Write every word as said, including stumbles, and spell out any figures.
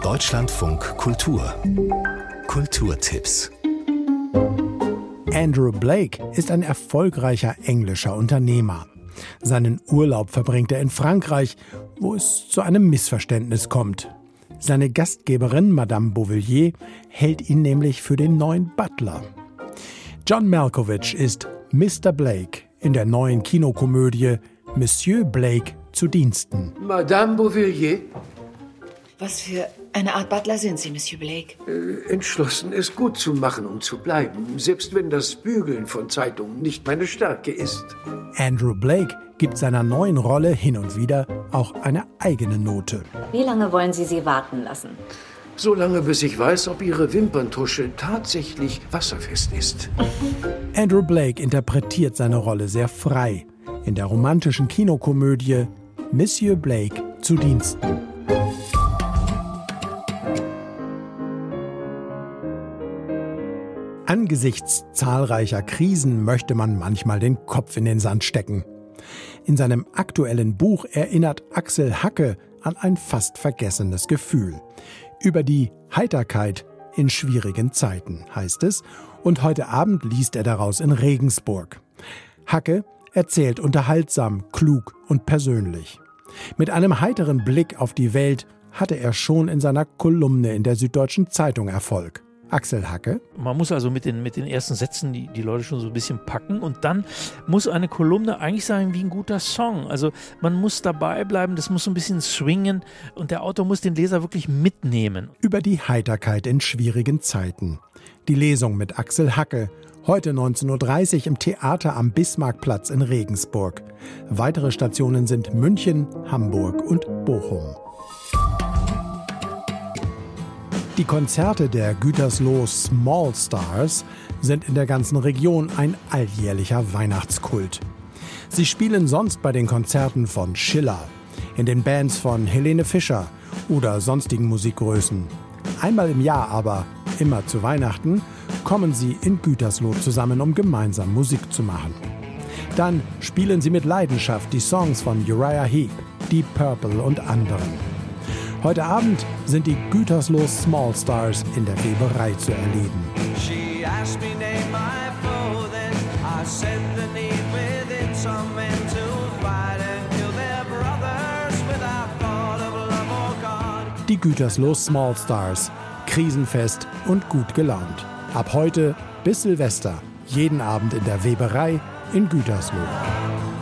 Deutschlandfunk Kultur. Kulturtipps. Andrew Blake ist ein erfolgreicher englischer Unternehmer. Seinen Urlaub verbringt er in Frankreich, wo es zu einem Missverständnis kommt. Seine Gastgeberin, Madame Beauvillier, hält ihn nämlich für den neuen Butler. John Malkovich ist Mister Blake in der neuen Kinokomödie Monsieur Blake zu Diensten. Madame Beauvillier? Was für eine Art Butler sind Sie, Monsieur Blake? Äh, entschlossen, es gut zu machen und zu bleiben, selbst wenn das Bügeln von Zeitungen nicht meine Stärke ist. Andrew Blake gibt seiner neuen Rolle hin und wieder auch eine eigene Note. Wie lange wollen Sie sie warten lassen? So lange, bis ich weiß, ob Ihre Wimperntusche tatsächlich wasserfest ist. Andrew Blake interpretiert seine Rolle sehr frei in der romantischen Kinokomödie Monsieur Blake zu Diensten. Angesichts zahlreicher Krisen möchte man manchmal den Kopf in den Sand stecken. In seinem aktuellen Buch erinnert Axel Hacke an ein fast vergessenes Gefühl. Über die Heiterkeit in schwierigen Zeiten, heißt es. Und heute Abend liest er daraus in Regensburg. Hacke erzählt unterhaltsam, klug und persönlich. Mit einem heiteren Blick auf die Welt hatte er schon in seiner Kolumne in der Süddeutschen Zeitung Erfolg. Axel Hacke. Man muss also mit den, mit den ersten Sätzen die, die Leute schon so ein bisschen packen und dann muss eine Kolumne eigentlich sein wie ein guter Song. Also man muss dabei bleiben, das muss so ein bisschen swingen und der Autor muss den Leser wirklich mitnehmen. Über die Heiterkeit in schwierigen Zeiten. Die Lesung mit Axel Hacke, heute neunzehn Uhr dreißig im Theater am Bismarckplatz in Regensburg. Weitere Stationen sind München, Hamburg und Bochum. Die Konzerte der Gütersloh Small Stars sind in der ganzen Region ein alljährlicher Weihnachtskult. Sie spielen sonst bei den Konzerten von Schiller, in den Bands von Helene Fischer oder sonstigen Musikgrößen. Einmal im Jahr aber, immer zu Weihnachten, kommen sie in Gütersloh zusammen, um gemeinsam Musik zu machen. Dann spielen sie mit Leidenschaft die Songs von Uriah Heep, Deep Purple und anderen. Heute Abend sind die Gütersloh Small Stars in der Weberei zu erleben. Die Gütersloh Small Stars, krisenfest und gut gelaunt. Ab heute bis Silvester, jeden Abend in der Weberei in Gütersloh.